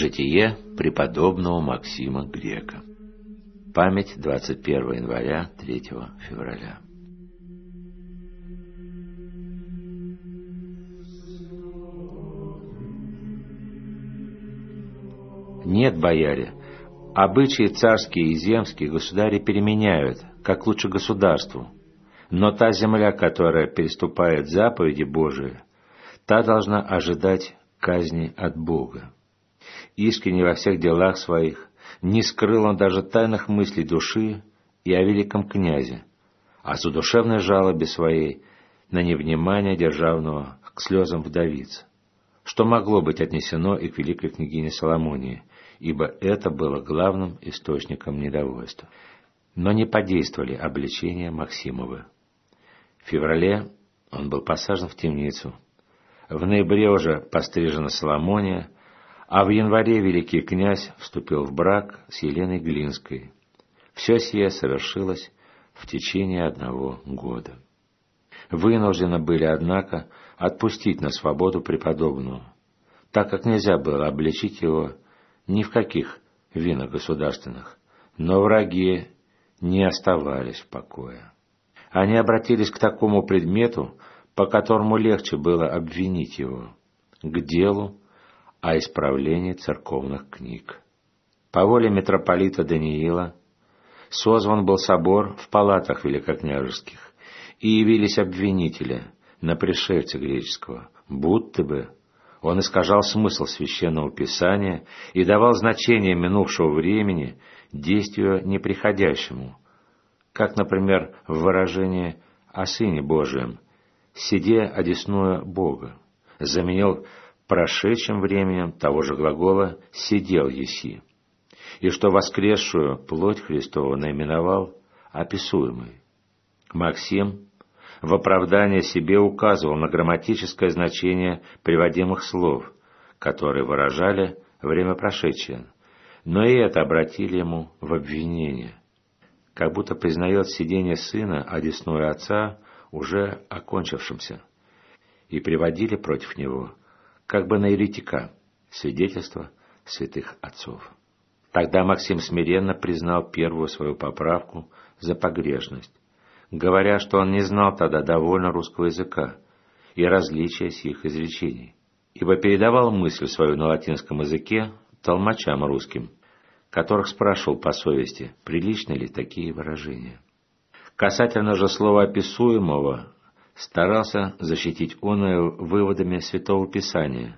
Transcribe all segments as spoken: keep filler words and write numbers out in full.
Житие преподобного Максима Грека. Память двадцать первого января — третьего февраля. Нет, бояре, обычаи царские и земские государи переменяют, как лучше государству, но та земля, которая переступает заповеди Божии, та должна ожидать казни от Бога. Искренне во всех делах своих, не скрыл он даже тайных мыслей души и о великом князе, а с удушевной жалобе своей на невнимание державного к слезам вдовиц, что могло быть отнесено и к великой княгине Соломонии, ибо это было главным источником недовольства. Но не подействовали обличения Максимовы. В феврале он был посажен в темницу, в ноябре уже пострижена Соломония, а в январе великий князь вступил в брак с Еленой Глинской. Все сие совершилось в течение одного года. Вынуждены были, однако, отпустить на свободу преподобного, так как нельзя было обличить его ни в каких винах государственных, но враги не оставались в покое. Они обратились к такому предмету, по которому легче было обвинить его, к делу о исправлении церковных книг. По воле митрополита Даниила созван был собор в палатах великокняжеских, и явились обвинители на пришельца греческого, будто бы он искажал смысл священного писания и давал значение минувшего времени действию неприходящему, как, например, в выражении о Сыне Божием «сиде одесную Бога», заменил прошедшим временем того же глагола «сидел еси», и что воскресшую плоть Христову наименовал описуемой. Максим в оправдание себе указывал на грамматическое значение приводимых слов, которые выражали время прошедшее, но и это обратили ему в обвинение, как будто признает сидение сына одесную отца уже окончившимся, и приводили против него как бы на еретика свидетельство святых отцов. Тогда Максим смиренно признал первую свою поправку за погрешность, говоря, что он не знал тогда довольно русского языка и различия сих изречений, ибо передавал мысль свою на латинском языке толмачам русским, которых спрашивал по совести, приличны ли такие выражения. Касательно же слова описуемого, старался защитить оное выводами Святого Писания,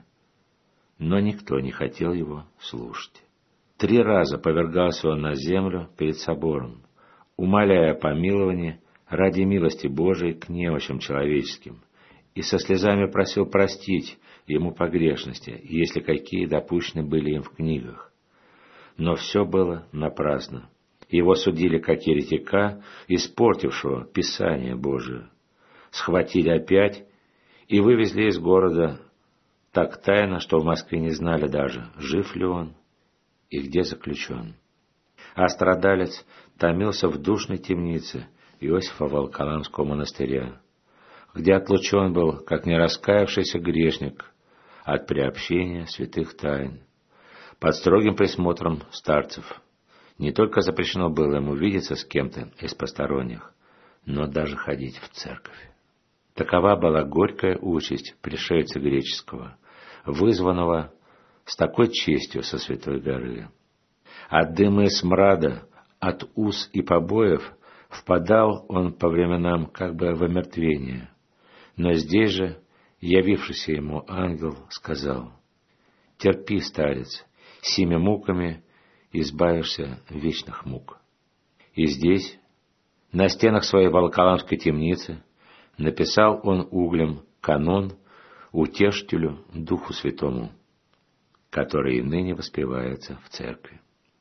но никто не хотел его слушать. Три раза повергался он на землю перед собором, умоляя о помиловании ради милости Божией к немощам человеческим, и со слезами просил простить ему погрешности, если какие допущены были им в книгах. Но все было напрасно. Его судили как еретика, испортившего Писание Божие. Схватили опять и вывезли из города так тайно, что в Москве не знали даже, жив ли он и где заключен. А страдалец томился в душной темнице Иосифа Волоколамского монастыря, где отлучен был, как не раскаявшийся грешник, от приобщения святых тайн, под строгим присмотром старцев. Не только запрещено было ему видеться с кем-то из посторонних, но даже ходить в церковь. Такова была горькая участь пришельца греческого, вызванного с такой честью со Святой горы. От дыма и смрада, от уз и побоев впадал он по временам как бы в омертвение, но здесь же явившийся ему ангел сказал: «Терпи, старец, сими муками избавишься вечных мук». И здесь, на стенах своей Волоколамской темницы, написал он углем канон утешителю Духу Святому, который и ныне воспевается в церкви.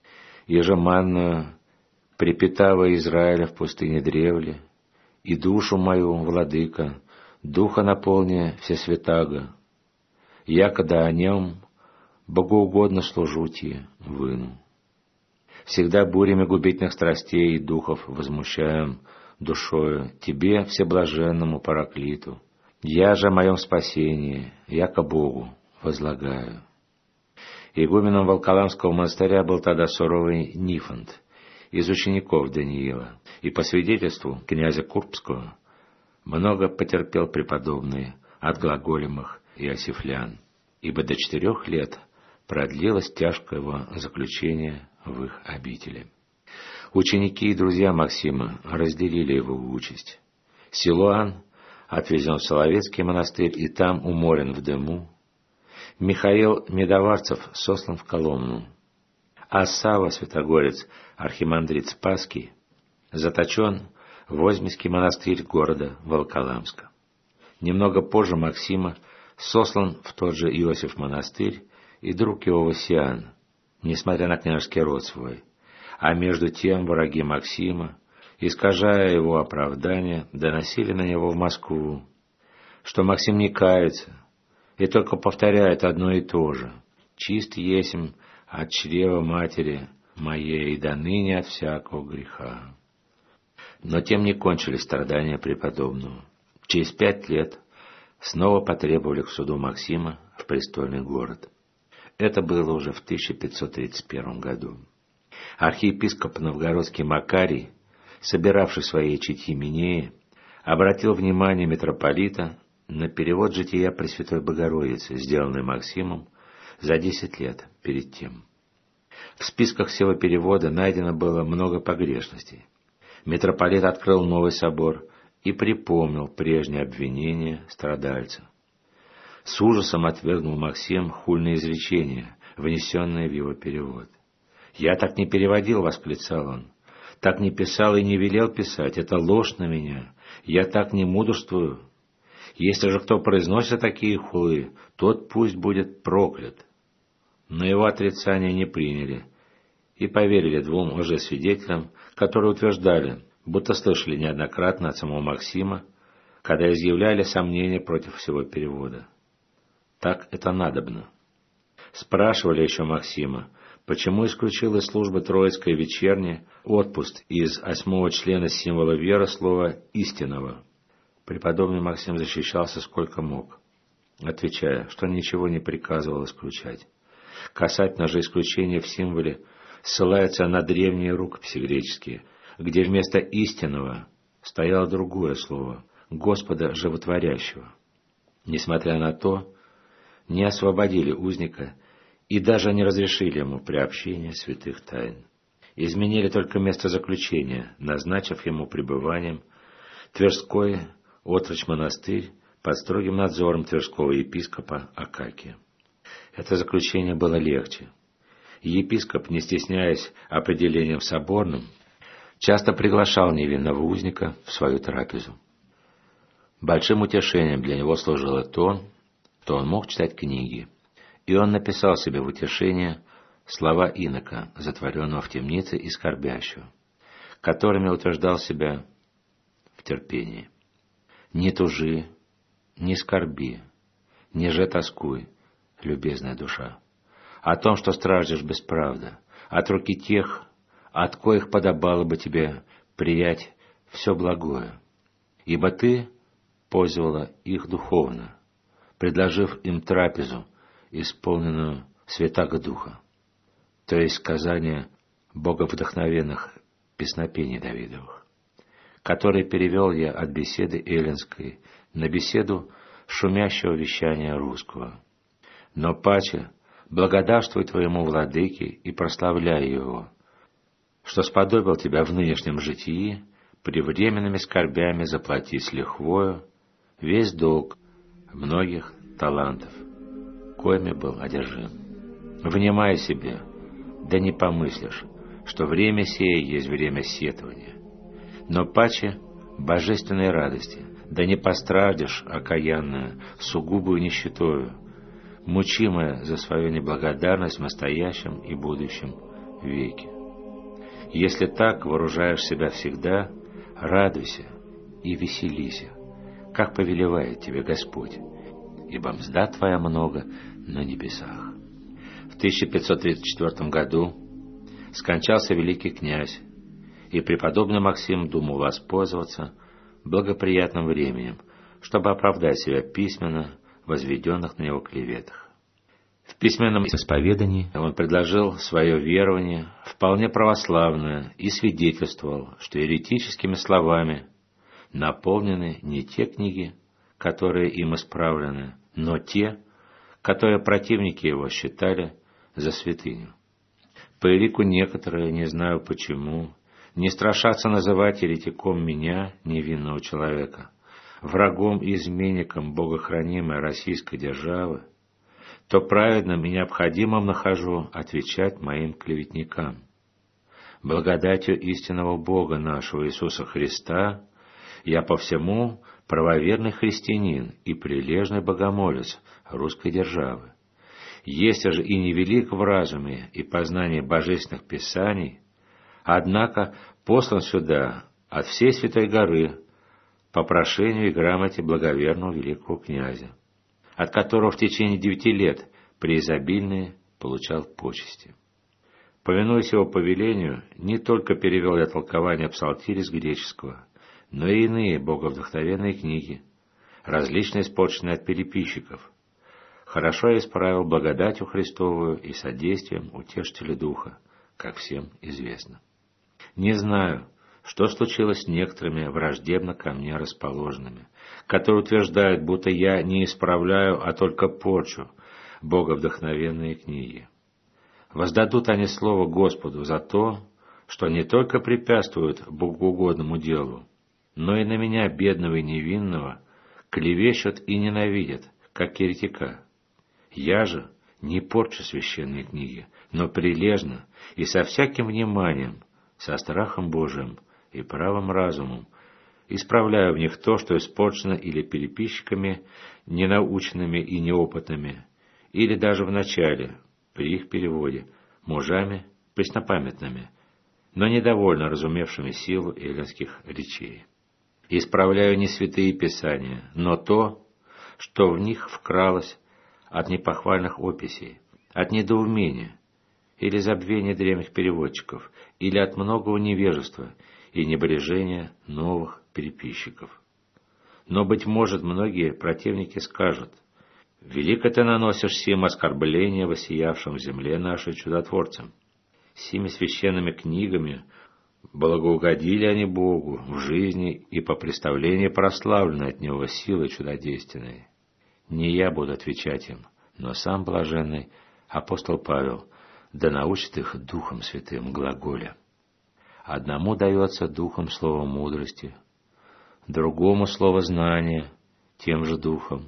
Ежеманную, препитава Израиля в пустыне древле, и душу мою, владыка, духа наполни всесвятаго, якогда о нем богоугодно служу тебе, выну. Всегда бурями губительных страстей и духов возмущаем душою тебе, всеблаженному Параклиту, я же о моем спасении, яко Богу возлагаю. Игуменом Волоколамского монастыря был тогда суровый Нифонт, из учеников Даниила, и по свидетельству князя Курбского много потерпел преподобный от глаголемых иосифлян, ибо до четырех лет продлилось тяжкое его заключение в их обители. Ученики и друзья Максима разделили его участь. Силуан отвезен в Соловецкий монастырь и там уморен в дыму. Михаил Медоварцев сослан в Коломну, а Савва Святогорец, архимандрит Спасский, заточен в Озьмицкий монастырь города Волоколамска. Немного позже Максима сослан в тот же Иосиф монастырь и друг его Васиан, несмотря на княжеский род свой, а между тем враги Максима, искажая его оправдание, доносили на него в Москву, что Максим не кается и только повторяет одно и то же: «Чист есмь от чрева матери моей, и до ныне от всякого греха». Но тем не кончились страдания преподобного. Через пять лет снова потребовали к суду Максима в престольный город. Это было уже в тысяча пятьсот тридцать первом году. Архиепископ новгородский Макарий, собиравший свои четьи Минеи, обратил внимание митрополита на перевод жития Пресвятой Богородицы, сделанный Максимом за десять лет перед тем. В списках всего перевода найдено было много погрешностей. Митрополит открыл новый собор и припомнил прежние обвинения страдальца. С ужасом отвергнул Максим хульные изречения, внесенные в его перевод. «Я так не переводил», — восклицал он. «Так не писал и не велел писать. Это ложь на меня. Я так не мудрствую. Если же кто произносит такие хулы, тот пусть будет проклят». Но его отрицание не приняли и поверили двум лжесвидетелям, которые утверждали, будто слышали неоднократно от самого Максима, когда изъявляли сомнения против всего перевода. Так это надобно. Спрашивали еще Максима, почему исключил из службы Троицкой вечерней отпуск из восьмого члена символа веры слова «истинного». Преподобный Максим защищался сколько мог, отвечая, что ничего не приказывал исключать. Касательно же исключения в символе ссылается на древние рукописи греческие, где вместо «истинного» стояло другое слово «Господа животворящего». Несмотря на то, не освободили узника и даже не разрешили ему приобщение святых тайн. Изменили только место заключения, назначив ему пребыванием Тверской отрочь монастырь под строгим надзором тверского епископа Акакия. Это заключение было легче. Епископ, не стесняясь определением соборным, часто приглашал невинного узника в свою трапезу. Большим утешением для него служило то, что он мог читать книги, и он написал себе в утешение слова инока, затворенного в темнице и скорбящего, которыми утверждал себя в терпении. «Не тужи, не скорби, не же тоскуй, любезная душа, о том, что страждешь бесправда, от руки тех, от коих подобало бы тебе приять все благое, ибо ты пользовала их духовно, предложив им трапезу, исполненную Святаго Духа», то есть сказание боговдохновенных песнопений Давидовых, который перевел я от беседы эллинской на беседу шумящего вещания русского. Но паче благодарствуй твоему владыке и прославляй его, что сподобил тебя в нынешнем житии превременными скорбями заплатить с лихвою весь долг многих талантов, коими был одержим. Внимай себе, да не помыслишь, что время сие есть время сетования, но паче божественной радости, да не пострадишь, окаянная, сугубую нищетою, мучимая за свою неблагодарность в настоящем и будущем веке. Если так вооружаешь себя всегда, радуйся и веселися, как повелевает тебе Господь, ибо мзда твоя много на небесах. В тысяча пятьсот тридцать четвёртом году скончался великий князь, и преподобный Максим думал воспользоваться благоприятным временем, чтобы оправдать себя письменно в возведенных на него клеветах. В письменном исповедании он предложил свое верование, вполне православное, и свидетельствовал, что еретическими словами наполнены не те книги, которые им исправлены, но те, которые противники его считали за святыню. По элику некоторые, не знаю почему, не страшатся называть еретиком меня, невинного человека, врагом и изменником богохранимой российской державы, то праведным и необходимым нахожу отвечать моим клеветникам. Благодатью истинного Бога нашего Иисуса Христа я по всему правоверный христианин и прилежный богомолец русской державы. Есть же и невелик в разуме и познании божественных писаний, однако послан сюда от всей Святой Горы по прошению и грамоте благоверного великого князя, от которого в течение девяти лет преизобильные получал почести. Повинуясь его повелению, не только перевел я толкование псалтири с греческого, но и иные боговдохновенные книги, различно испорченные от переписчиков. Хорошо я исправил благодатью Христовую и содействием утешителя Духа, как всем известно. Не знаю, что случилось с некоторыми враждебно ко мне расположенными, которые утверждают, будто я не исправляю, а только порчу боговдохновенные книги. Воздадут они слово Господу за то, что не только препятствуют богоугодному делу, но и на меня, бедного и невинного, клевещут и ненавидят, как еретика. Я же не порчу священные книги, но прилежно и со всяким вниманием, со страхом Божиим и правым разумом, исправляю в них то, что испорчено или переписчиками, ненаученными и неопытными, или даже в начале, при их переводе, мужами преснопамятными, но недовольно разумевшими силу эллинских речей. Исправляю не святые писания, но то, что в них вкралось от непохвальных описей, от недоумения или забвения древних переводчиков, или от многого невежества и небрежения новых переписчиков. Но, быть может, многие противники скажут: «Велико ты наносишь сим оскорбления воссиявшим в земле нашей чудотворцам. Сими священными книгами благоугодили они Богу в жизни и по представлению прославлены от Него силой чудодейственной». Не я буду отвечать им, но сам блаженный апостол Павел, да научит их Духом Святым глаголя. Одному дается Духом слово мудрости, другому слово знания тем же Духом,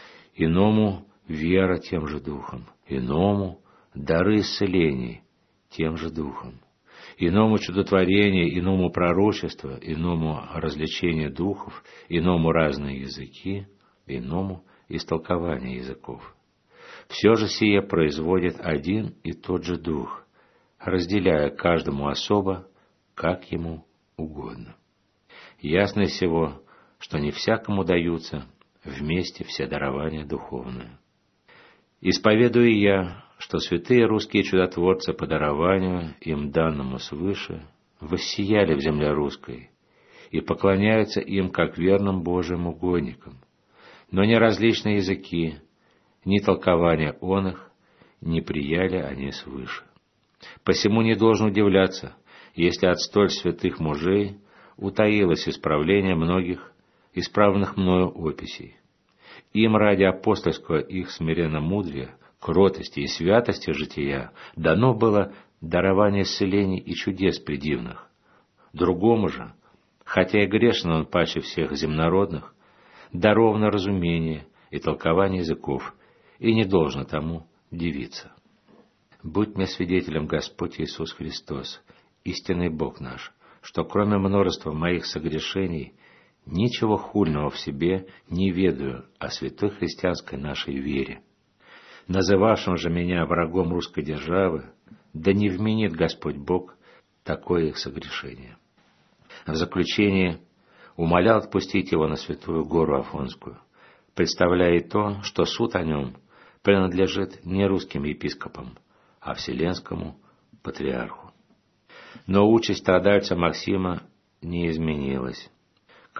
иному вера тем же Духом, иному дары исцелений тем же Духом, иному чудотворение, иному пророчество, иному развлечение духов, иному разные языки, иному истолкование языков. Все же сие производит один и тот же Дух, разделяя каждому особо, как ему угодно. Ясно всего, что не всякому даются вместе все дарования духовные. Исповедую я, что святые русские чудотворцы по дарованию, им данному свыше, воссияли в земле русской и поклоняются им как верным Божьим угодникам, но ни различные языки, ни толкования он их не прияли они свыше. Посему не должен удивляться, если от столь святых мужей утаилось исправление многих исправленных мною описей. Им ради апостольского их смиренно-мудрия, кротости и святости жития дано было дарование исцелений и чудес предивных. Другому же, хотя и грешен он паче всех земнородных, даровано разумение и толкование языков, и не должно тому дивиться. Будь мне свидетелем Господь Иисус Христос, истинный Бог наш, что кроме множества моих согрешений ничего хульного в себе не ведаю о святой христианской нашей вере. Называвшим же меня врагом русской державы, да не вменит Господь Бог такое их согрешение. В заключение умолял отпустить его на святую гору Афонскую, представляя и то, что суд о нем принадлежит не русским епископам, а вселенскому патриарху. Но участь страдальца Максима не изменилась.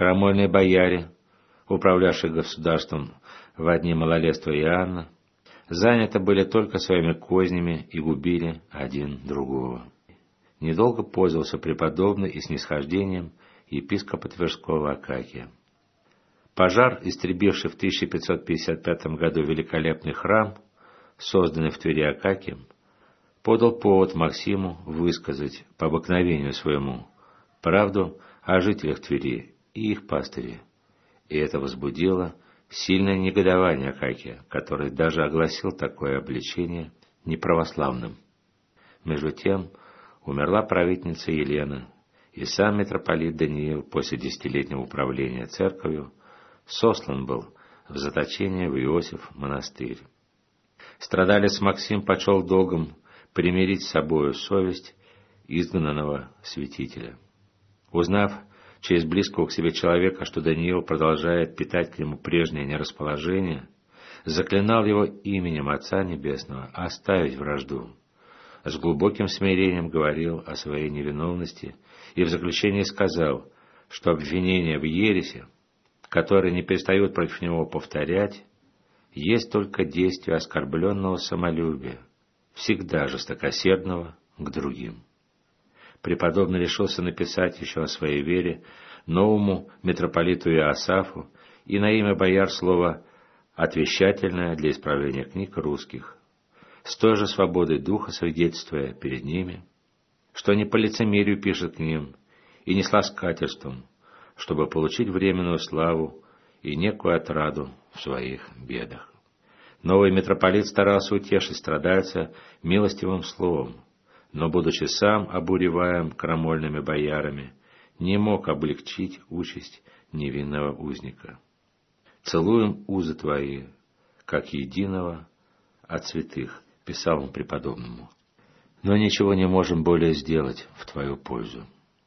Крамольные бояре, управлявшие государством в одни малолетства Иоанна, заняты были только своими кознями и губили один другого. Недолго пользовался преподобный и снисхождением епископа Тверского Акакия. Пожар, истребивший в тысяча пятьсот пятьдесят пятом году великолепный храм, созданный в Твери Акакием, подал повод Максиму высказать по обыкновению своему правду о жителях Твери и их пастыре, и это возбудило сильное негодование Акакия, который даже огласил такое обличение неправославным. Между тем умерла правительница Елена, и сам митрополит Даниил после десятилетнего управления церковью сослан был в заточение в Иосиф монастырь. Страдалец Максим почел долгом примирить с собою совесть изгнанного святителя. Узнав через близкого к себе человека, что Даниил продолжает питать к нему прежнее нерасположение, заклинал его именем Отца Небесного оставить вражду. С глубоким смирением говорил о своей невиновности и в заключении сказал, что обвинения в ереси, которые не перестают против него повторять, есть только действие оскорбленного самолюбия, всегда жестокосердного к другим. Преподобный решился написать еще о своей вере новому митрополиту Иосафу и на имя бояр слово «отвещательное» для исправления книг русских, с той же свободой духа свидетельствуя перед ними, что не по лицемерию пишет к ним и не сласкательством, чтобы получить временную славу и некую отраду в своих бедах. Новый митрополит старался утешить страдальца милостивым словом, но, будучи сам обуреваем крамольными боярами, не мог облегчить участь невинного узника. «Целуем узы твои, как единого от святых», — писал он преподобному, «но ничего не можем более сделать в твою пользу».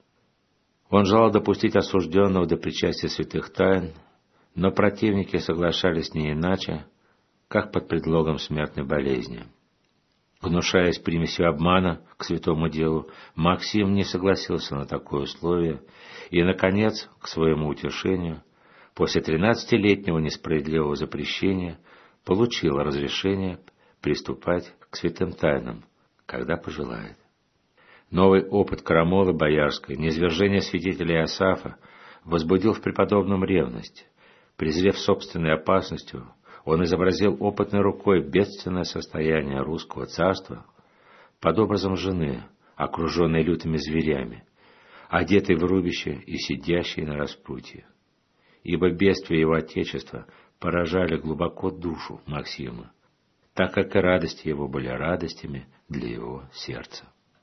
Он желал допустить осужденного до причастия святых тайн, но противники соглашались не иначе, как под предлогом смертной болезни. Гнушаясь примесью обмана к святому делу, Максим не согласился на такое условие и, наконец, к своему утешению, после тринадцатилетнего несправедливого запрещения, получил разрешение приступать к святым тайнам, когда пожелает. Новый опыт крамолы боярской, низвержение святителя Иосафа, возбудил в преподобном ревность. Презрев собственной опасностью, он изобразил опытной рукой бедственное состояние русского царства под образом жены, окруженной лютыми зверями, одетой в рубище и сидящей на распутье. Ибо бедствия его отечества поражали глубоко душу Максима, так как и радости его были радостями для его сердца.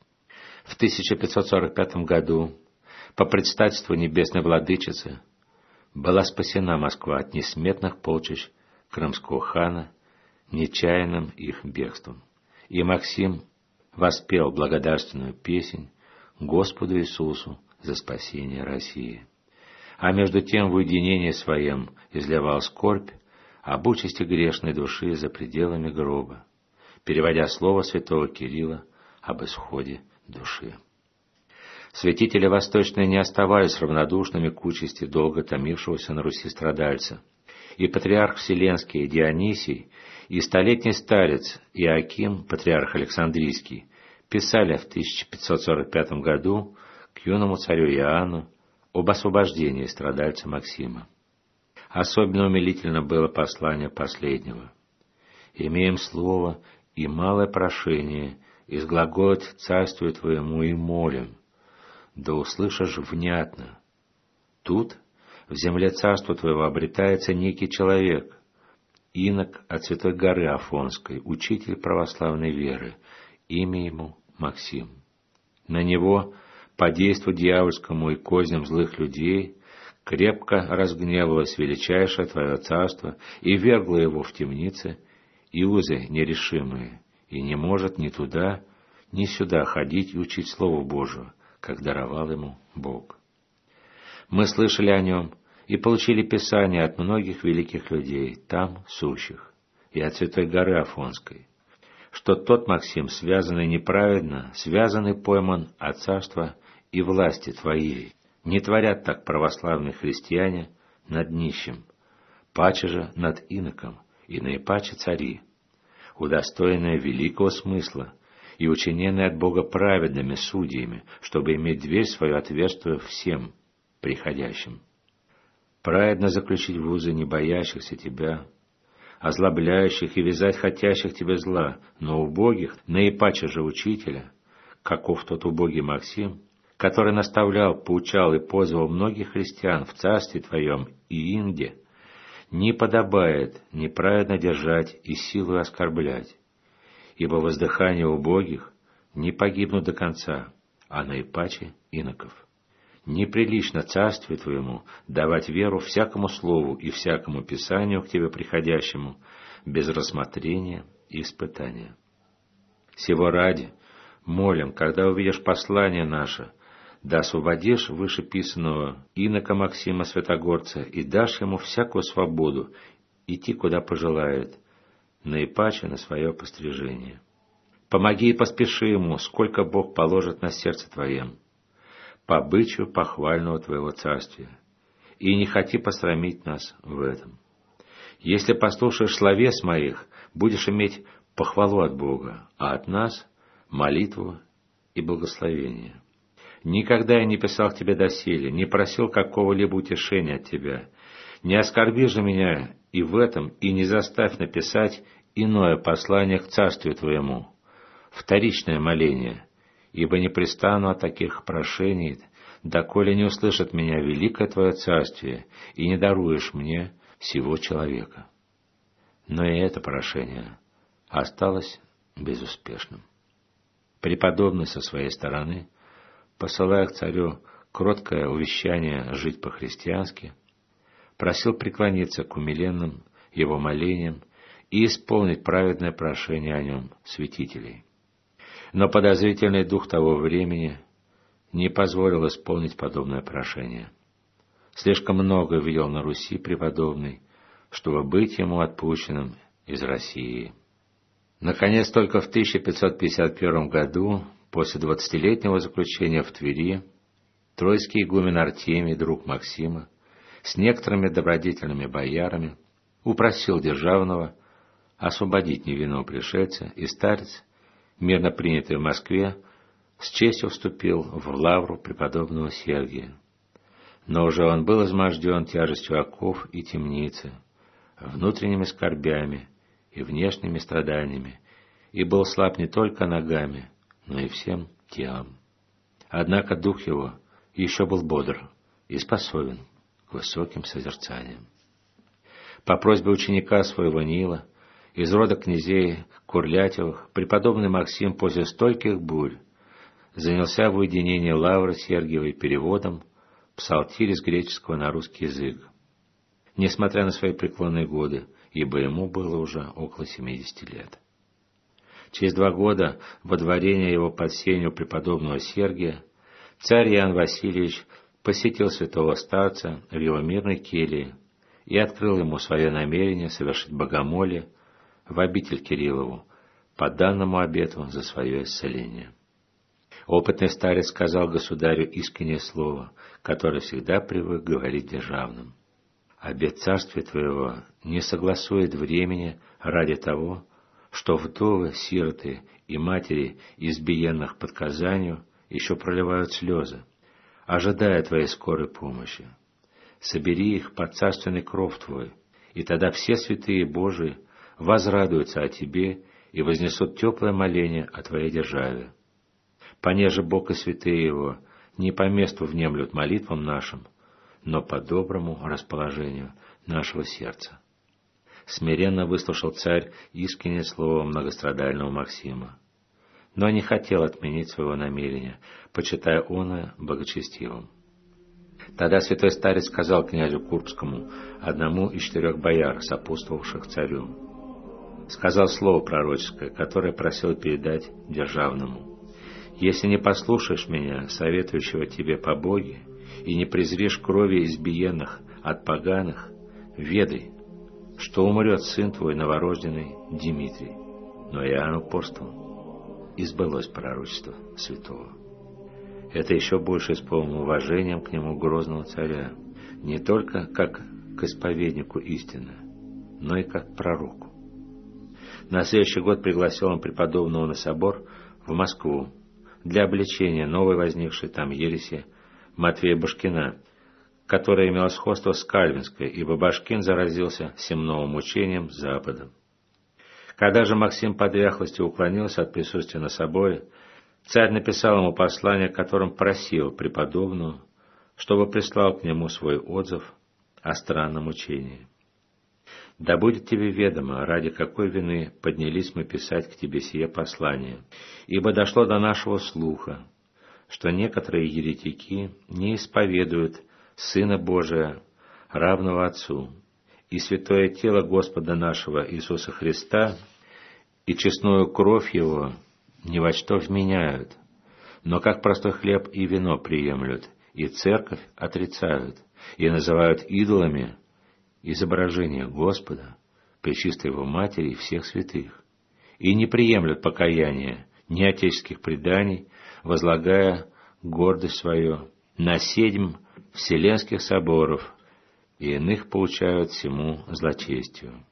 В тысяча пятьсот сорок пятом году, по предстательству небесной владычицы, была спасена Москва от несметных полчищ крымского хана нечаянным их бегством, и Максим воспел благодарственную песнь Господу Иисусу за спасение России. А между тем в уединении своем изливал скорбь об участи грешной души за пределами гроба, переводя слово святого Кирилла об исходе души. Святители восточные не оставались равнодушными к участи долго томившегося на Руси страдальца, и патриарх Вселенский Дионисий, и столетний старец Иоаким, патриарх Александрийский, писали в тысяча пятьсот сорок пятом году к юному царю Иоанну об освобождении страдальца Максима. Особенно умилительно было послание последнего. «Имеем слово и малое прошение изглаголать царствию твоему и молим, да услышишь внятно. Тут в земле царства твоего обретается некий человек, инок от Святой горы Афонской, учитель православной веры, имя ему Максим. На него, по действу дьявольскому и козням злых людей, крепко разгневалось величайшее твое царство и вергло его в темницы и узы нерешимые, и не может ни туда, ни сюда ходить и учить Слову Божию, как даровал ему Бог. Мы слышали о нем и получили Писание от многих великих людей, там сущих, и от Святой горы Афонской, что тот Максим, связанный неправедно, связанный пойман от царства и власти твоей. Не творят так православные христиане над нищим, паче же над иноком, и наипаче цари. удостоенные великого смысла и учиненные от Бога праведными судьями, чтобы иметь дверь свою отверстую всем приходящим. Праведно заключить в узы не боящихся тебя, озлобляющих и вязать хотящих тебе зла, но убогих, наипаче же учителя, каков тот убогий Максим, который наставлял, поучал и позвал многих христиан в царстве твоем и инде, не подобает неправедно держать и силою оскорблять, ибо воздыхание убогих не погибнут до конца, а наипаче иноков. Неприлично царствию твоему давать веру всякому слову и всякому писанию к тебе приходящему без рассмотрения и испытания. Сего ради молим, когда увидишь послание наше, да освободишь вышеписанного инока Максима Святогорца и дашь ему всякую свободу идти, куда пожелает, наипаче на свое пострижение. Помоги и поспеши ему, сколько Бог положит на сердце твоем, по обычаю похвального твоего царствия, и не хоти посрамить нас в этом. Если послушаешь словес моих, будешь иметь похвалу от Бога, а от нас — молитву и благословение. Никогда я не писал к тебе доселе, не просил какого-либо утешения от тебя. Не оскорби же меня и в этом, и не заставь написать иное послание к царствию твоему, вторичное моление, ибо не пристану от таких прошений, доколе не услышит меня великое твое царствие, и не даруешь мне всего человека. Но и это прошение осталось безуспешным. Преподобный со своей стороны, посылая к царю кроткое увещание жить по-христиански, просил преклониться к умиленным его молениям и исполнить праведное прошение о нем святителей. Но подозрительный дух того времени не позволил исполнить подобное прошение. Слишком много видел на Руси преподобный, чтобы быть ему отпущенным из России. Наконец, только в тысяча пятьсот пятьдесят первом году, после двадцатилетнего заключения в Твери, троицкий игумен Артемий, друг Максима, с некоторыми добродетельными боярами упросил Державного освободить невинного пришельца, и старец, мирно принятый в Москве, с честью вступил в лавру преподобного Сергия. Но уже он был изможден тяжестью оков и темницы, внутренними скорбями и внешними страданиями, и был слаб не только ногами, но и всем телом. Однако дух его еще был бодр и способен к высоким созерцаниям. По просьбе ученика своего Нила, из рода князей Курлятевых, преподобный Максим после стольких бурь занялся в уединении лавры Сергиевой переводом псалтирь из греческого на русский язык, несмотря на свои преклонные годы, ибо ему было уже около семидесяти лет. Через два года водворения его под сенью преподобного Сергия царь Иоанн Васильевич посетил святого старца в его мирной келье и открыл ему свое намерение совершить богомолие в обитель Кириллову по данному обету за свое исцеление. Опытный старец сказал государю искреннее слово, которое всегда привык говорить державным. «Обет царствия твоего не согласует времени ради того, что вдовы, сироты и матери избиенных под Казанью еще проливают слезы, ожидая твоей скорой помощи. Собери их под царственный кров твой, и тогда все святые Божии возрадуются о тебе и вознесут теплое моление о твоей державе. Понеже Бог и святые Его не по месту внемлют молитвам нашим, но по доброму расположению нашего сердца». Смиренно выслушал царь искреннее слово многострадального Максима, но не хотел отменить своего намерения, почитая оно богочестивым. Тогда святой старец сказал князю Курбскому, одному из четырех бояр, сопутствовавших царю, сказал слово пророческое, которое просил передать державному: «Если не послушаешь меня, советующего тебе по Боге, и не презришь крови избиенных от поганых, ведай, что умрет сын твой новорожденный Дмитрий». Но Иоанн упорствовал, и сбылось пророчество святого. Это еще больше исполнило уважением к нему грозного царя, не только как к исповеднику истины, но и как к пророку. На следующий год пригласил он преподобного на собор в Москву для обличения новой возникшей там ереси Матвея Башкина, которая имела сходство с кальвинской, ибо Башкин заразился всем новым учением Запада. Когда же Максим по дряхлости уклонился от присутствия на соборе, царь написал ему послание, которым просил преподобного, чтобы прислал к нему свой отзыв о странном учении. «Да будет тебе ведомо, ради какой вины поднялись мы писать к тебе сие послание, ибо дошло до нашего слуха, что некоторые еретики не исповедуют Сына Божия, равного Отцу, и святое тело Господа нашего Иисуса Христа, и честную кровь Его ни во что вменяют, но как простой хлеб и вино приемлют, и церковь отрицают, и называют идолами изображение Господа, Пречистой Его Матери и всех святых, и не приемлют покаяния ни отеческих преданий, возлагая гордость свою на седьм вселенских соборов, и иных поучают всему злочестию.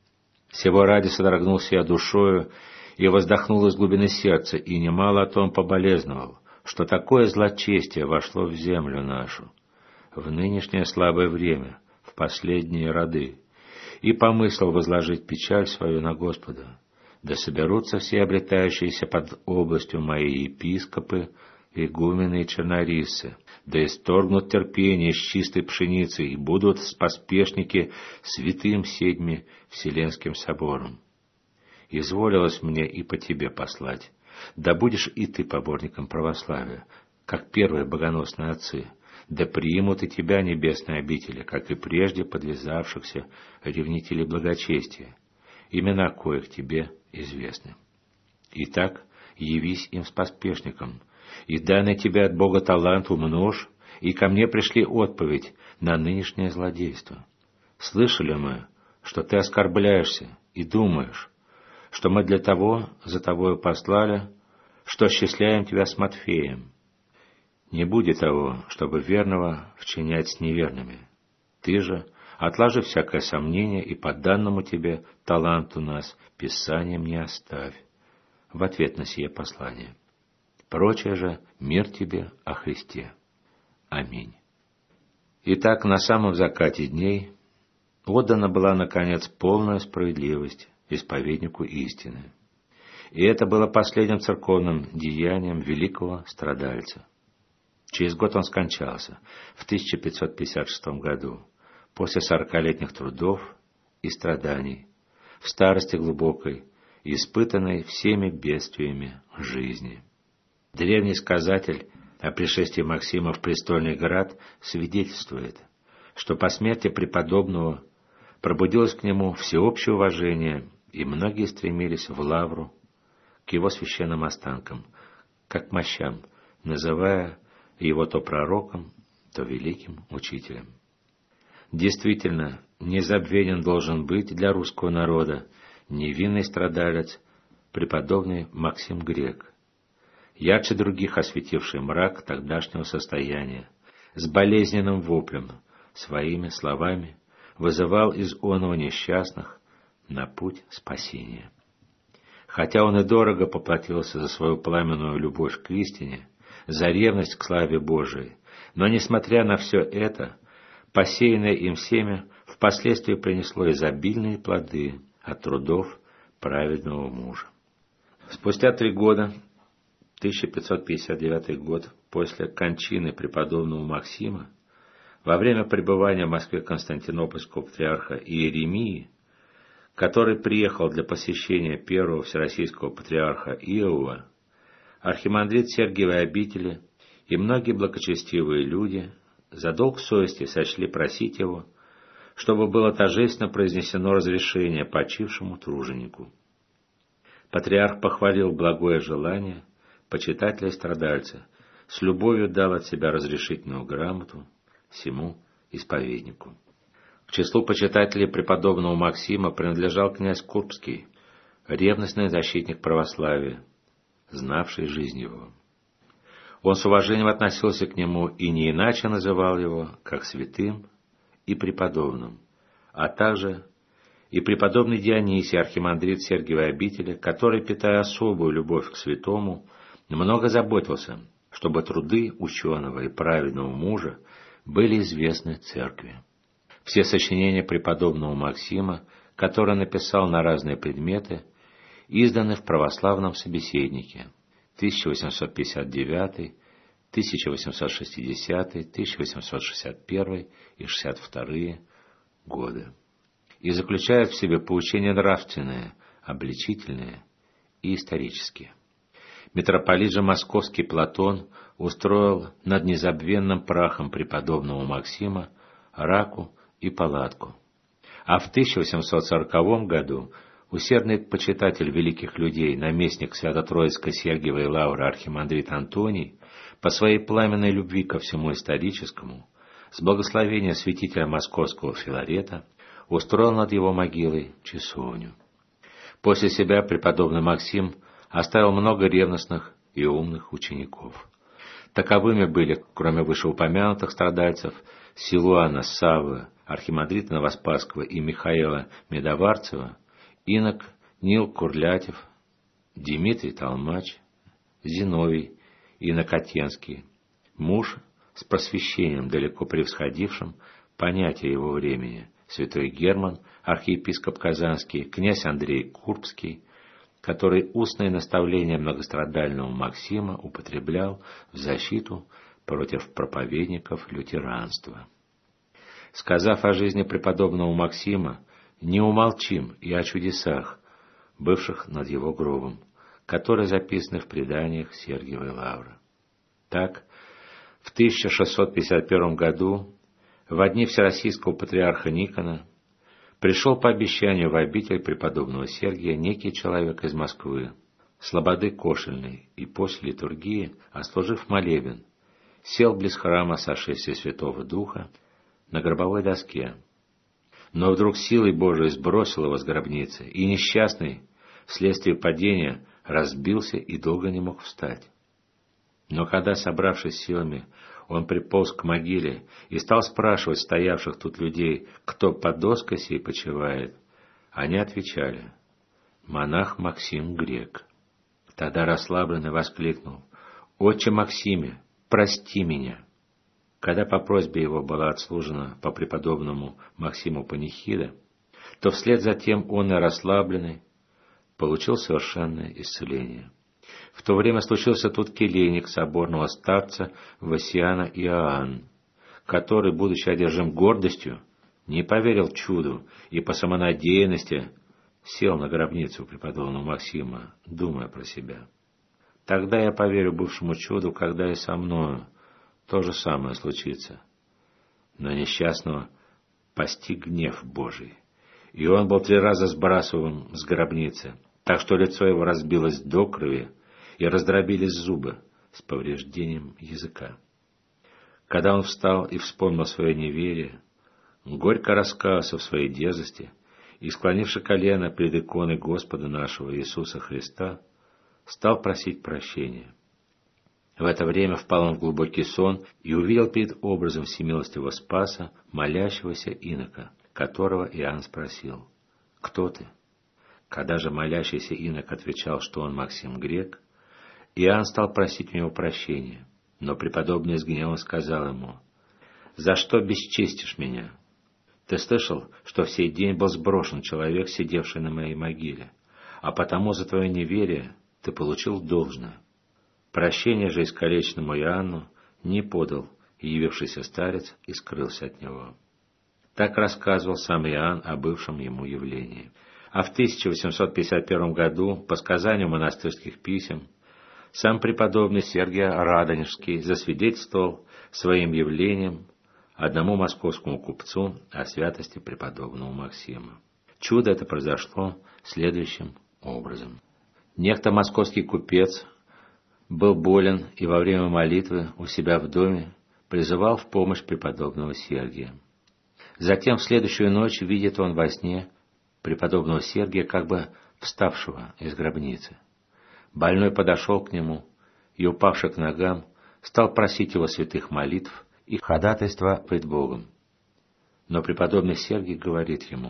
Сего ради содрогнулся я душою и воздохнул из глубины сердца, и немало о том поболезновал, что такое злочестие вошло в землю нашу в нынешнее слабое время, в последние роды, и помыслил возложить печаль свою на Господа, да соберутся все обретающиеся под областью моей епископы, игумены и чернорисцы, да исторгнут терпение с чистой пшеницы, и будут поспешники святым седьми Вселенским собором. Изволилось мне и по тебе послать, да будешь и ты поборником православия, как первые богоносные отцы, да примут и тебя небесные обители, как и прежде подвязавшихся ревнителей благочестия, имена коих тебе известны. Итак, явись им с поспешником, и данный тебе от Бога талант умножь, и ко мне пришли отповедь на нынешнее злодейство. Слышали мы, что ты оскорбляешься и думаешь, что мы для того за тобою послали, что счисляем тебя с Матфеем. Не будет того, чтобы верного вчинять с неверными. Ты же, отложи всякое сомнение и по данному тебе таланту нас Писанием не оставь в ответ на сие послание. Прочее же мир тебе о Христе. Аминь. Итак, на самом закате дней отдана была, наконец, полная справедливость исповеднику истины. И это было последним церковным деянием великого страдальца. Через год он скончался, в тысяча пятьсот пятьдесят шестом году, после сорокалетних трудов и страданий, в старости глубокой, испытанной всеми бедствиями жизни. Древний сказатель о пришествии Максима в престольный град свидетельствует, что по смерти преподобного пробудилось к нему всеобщее уважение, и многие стремились в лавру к его священным останкам, как мощам, называя его то пророком, то великим учителем. Действительно, незабвенен должен быть для русского народа невинный страдалец, преподобный Максим Грек, ярче других осветивший мрак тогдашнего состояния, с болезненным воплем, своими словами вызывал из оного несчастных на путь спасения. Хотя он и дорого поплатился за свою пламенную любовь к истине, за ревность к славе Божией, но, несмотря на все это, посеянное им семя впоследствии принесло изобильные плоды от трудов праведного мужа. Спустя три года, тысяча пятьсот пятьдесят девятый год, после кончины преподобного Максима, во время пребывания в Москве константинопольского патриарха Иеремии, который приехал для посещения первого всероссийского патриарха Иова, архимандрит Сергиевой обители и многие благочестивые люди за долг совести сочли просить его, чтобы было торжественно произнесено разрешение почившему труженику. Патриарх похвалил благое желание почитателя и страдальца, с любовью дал от себя разрешительную грамоту всему исповеднику. К числу почитателей преподобного Максима принадлежал князь Курбский, ревностный защитник православия, знавший жизнь его. Он с уважением относился к нему и не иначе называл его, как святым и преподобным, а также И преподобный Дионисий, архимандрит Сергиевой обители, который, питая особую любовь к святому, много заботился, чтобы труды ученого и праведного мужа были известны церкви. Все сочинения преподобного Максима, которые написал на разные предметы, изданы в православном собеседнике тысяча восемьсот пятьдесят девятый, тысяча восемьсот шестидесятый, тысяча восемьсот шестьдесят первый и шестьдесят вторые годы, и заключают в себе поучения нравственные, обличительные и исторические. Митрополит же Московский Платон устроил над незабвенным прахом преподобного Максима раку и палатку. А в тысяча восемьсот сороковом году усердный почитатель великих людей, наместник Свято-Троицкой Сергиевой лавры архимандрит Антоний, по своей пламенной любви ко всему историческому, с благословения святителя Московского Филарета, устроил над его могилой часовню. После себя преподобный Максим оставил много ревностных и умных учеников. Таковыми были, кроме вышеупомянутых страдальцев, Силуана Саввы, архимандрита Новоспасского и Михаила Медоварцева, инок Нил Курлятев, Дмитрий Толмач, Зиновий Инокотенский, муж с просвещением, далеко превосходившим понятие его времени, святой Герман, архиепископ Казанский, князь Андрей Курбский, который устные наставления многострадального Максима употреблял в защиту против проповедников лютеранства. Сказав о жизни преподобного Максима, не умолчим и о чудесах, бывших над его гробом, которые записаны в преданиях Сергиевой лавры. Так, в тысяча шестьсот пятьдесят первом году, во дни Всероссийского патриарха Никона, пришел по обещанию в обитель преподобного Сергия некий человек из Москвы, слободы Кошельной, и после литургии, отслужив молебен, сел близ храма сошествия Святого Духа на гробовой доске. Но вдруг силой Божией сбросил его с гробницы, и несчастный, вследствие падения, разбился и долго не мог встать. Но когда, собравшись силами, он приполз к могиле и стал спрашивать стоявших тут людей, кто под доской сей почивает, они отвечали: монах Максим Грек. Тогда расслабленный воскликнул: «Отче Максиме, прости меня!» Когда по просьбе его была отслужена по преподобному Максиму панихида, то вслед за тем он и расслабленный получил совершенное исцеление. В то время случился тут келейник соборного старца Васиана Иоанн, который, будучи одержим гордостью, не поверил чуду и по самонадеянности сел на гробницу преподобного Максима, думая про себя: «Тогда я поверю бывшему чуду, когда и со мною то же самое случится». Но несчастного постиг гнев Божий, и он был три раза сбрасываем с гробницы, так что лицо его разбилось до крови, и раздробились зубы с повреждением языка. Когда он встал и вспомнил свое неверие, горько раскаялся в своей дерзости и, склонивши колено пред иконой Господа нашего Иисуса Христа, стал просить прощения. В это время впал он в глубокий сон и увидел перед образом всемилостивого Спаса молящегося инока, которого Иоанн спросил: «Кто ты?» Когда же молящийся инок отвечал, что он Максим Грек, Иоанн стал просить у него прощения, но преподобный с гневом сказал ему: «За что бесчестишь меня? Ты слышал, что в сей день был сброшен человек, сидевший на моей могиле, а потому за твое неверие ты получил должное». Прощение же искалеченному Иоанну не подал явившийся старец и скрылся от него. Так рассказывал сам Иоанн о бывшем ему явлении. А в тысяча восемьсот пятьдесят первом году, по сказанию монастырских писем, сам преподобный Сергий Радонежский засвидетельствовал своим явлением одному московскому купцу о святости преподобного Максима. Чудо это произошло следующим образом. Некто московский купец был болен и во время молитвы у себя в доме призывал в помощь преподобного Сергия. Затем в следующую ночь видит он во сне преподобного Сергия, как бы вставшего из гробницы. Больной подошел к нему и, упавши к ногам, стал просить его святых молитв и ходатайства пред Богом. Но преподобный Сергий говорит ему: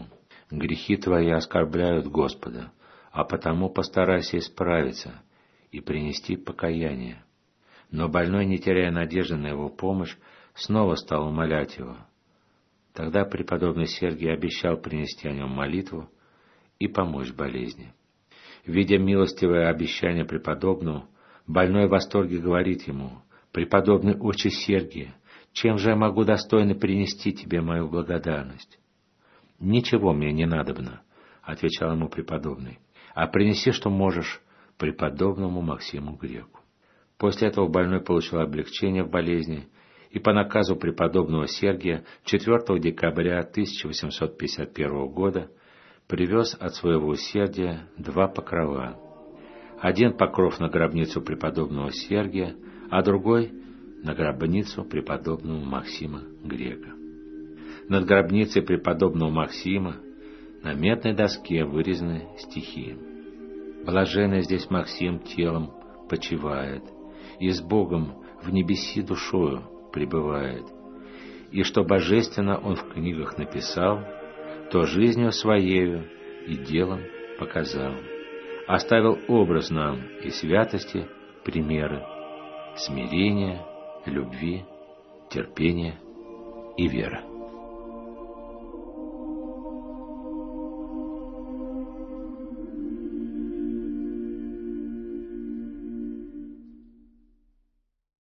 Грехи твои оскорбляют Господа, а потому постарайся исправиться и принести покаяние». Но больной, не теряя надежды на его помощь, снова стал умолять его. Тогда преподобный Сергий обещал принести о нем молитву и помочь болезни. Видя милостивое обещание преподобному, больной в восторге говорит ему: «Преподобный отче Сергий, чем же я могу достойно принести тебе мою благодарность?» «Ничего мне не надобно», — отвечал ему преподобный, «а принеси, что можешь, преподобному Максиму Греку». После этого больной получил облегчение в болезни и по наказу преподобного Сергия четвёртого декабря тысяча восемьсот пятьдесят первого года привез от своего усердия два покрова. Один покров на гробницу преподобного Сергия, а другой на гробницу преподобного Максима Грека. Над гробницей преподобного Максима на медной доске вырезаны стихи: «Блаженный здесь Максим телом почивает, и с Богом в небеси душою пребывает, и что божественно он в книгах написал, то жизнью своею и делом показал, оставил образ нам и святости примеры, смирения, любви, терпения и веры».